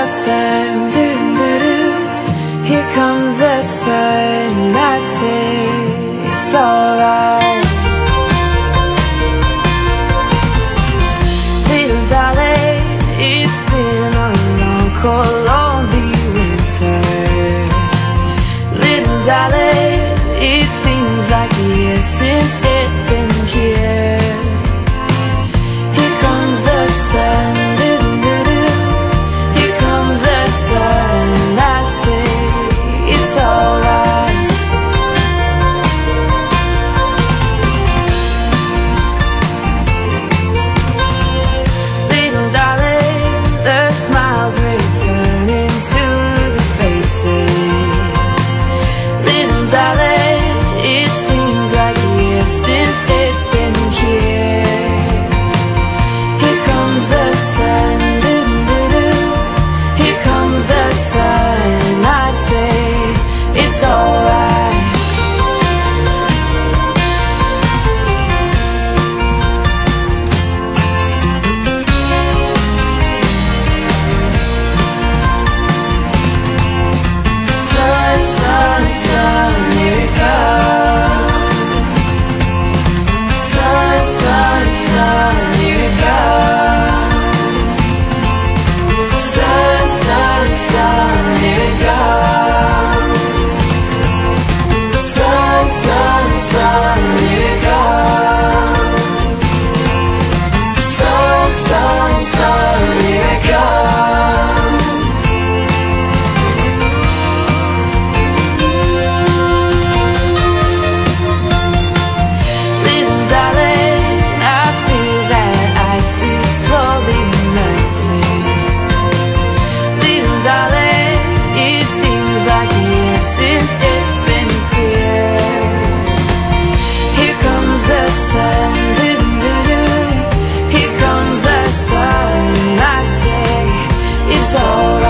sun, here comes the sun. I say it's alright. Little darling, it's been a long, cold, lonely winter. Little darling, it seems like years since it's been here. Here comes the sun, here comes the sun. I say it's alright. Little darling, the smiles returning to the faces. Little darling, it seems like years since it's been here. Here comes the sun, here comes the sun. I say it's alright. Sun, sun, sun, here it comes. Sun, sun, sun, here it comes. Sun, sun, sun, here it comes. Sun, sun, sun, here it comes. Sun, sun, sun, here it comes. Little darling, I feel that ice is slowly melting. Little darling, it seems like years since it's been here. Here comes the sun, here comes the sun. I say it's alright.